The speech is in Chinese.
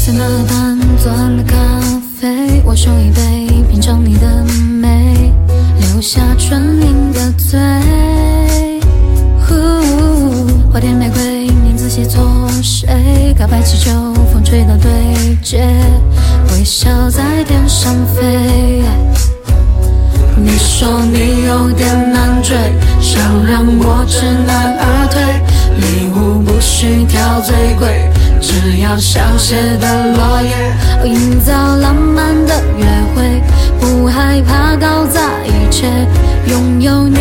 3个半做好了咖啡，我手一杯，品尝你的美，留下纯银的嘴。花店玫瑰，名字写错谁？告白气球，风吹到对街，微笑在天上飞。你说你有点难追，想让我知难而退，礼物不需挑最贵，只要香榭的落叶，营造浪漫的约会，不害怕搞砸一切，拥有你